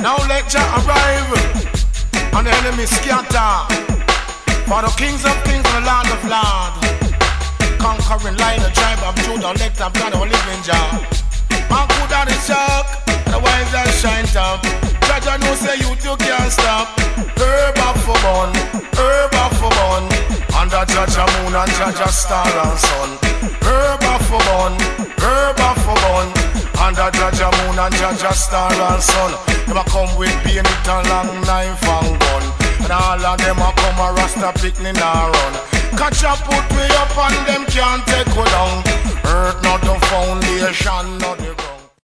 Now let Jah arrive and the enemy scatter. For the kings of kings and the land of lords, conquering line of tribe of Judah, elect of God, our living Jah. And good are the shark, the wise that shine top. Jah know say you can't stop. Herb of for bun, herb of for bun. Under Jah moon and Jah star and sun. Herb of for bun, herb of for bun. Under Jah moon and Jah star and sun. Them a come with bayonet and long knife and gun. And all of them a come a rasta picnic and run. Catch a put me up and them can't take we down. Earth not the foundation, not the